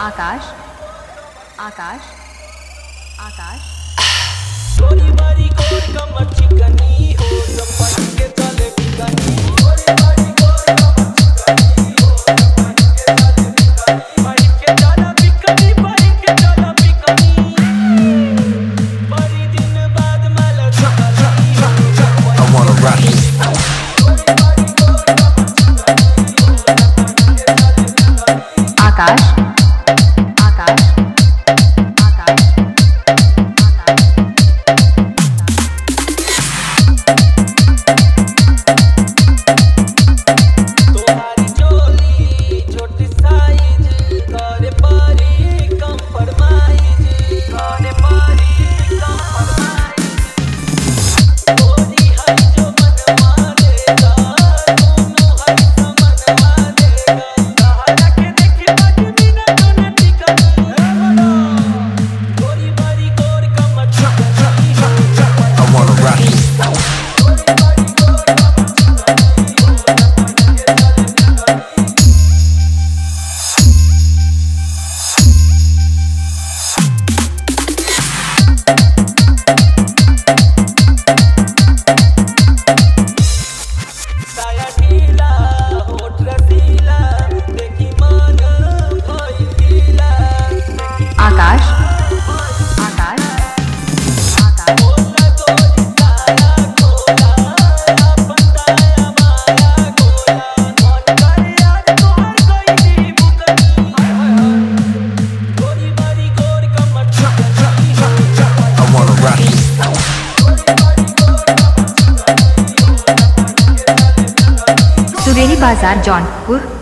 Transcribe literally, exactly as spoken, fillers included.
आकाश आकाश आकाश गोरी बारी गोर कमर चिकनी हो चंपन के चले बिकनी गोरी बारी गोर कमर चिकनी हो चंपन के चले बिकनी बाई के चला बिकनी बाई के चला बिकनी बड़ी दिन बाद माल चकनी I wanna rock it गोरी बारी गोर कमर चिकनी हो चंपन के चले बिकनी आकाश आकाश आकाश तुम्हारी चोली छोटी साइज करे पारी कंप्रोमाइज करे पारी कंप्रोमाइज गोरी है जो मनवा देगा दोनों है समनवा देगा सहारा के देखी बाजमी ना दोनों टिकनी गोरी बारी गोर कमर चिकनी I wanna rock it. गोरी बारी गोर कमर चिकनी हो चंपन के चले बिकनी साया ढीला होठ रसीला देखी मन भइल गीला देखी आकाश आकाश आकाश बोला गोरी साया खोला अपन दाया माया गोला मन करे आज तोहर गइली बुकनी हाय हाय हाय गोरी बारी गोर कमर चिकनी I wanna rock it. गोरी बारी गोर कमर चिकनी हो चंपन के चले बिकनी सुरेली बाजार जौनपुर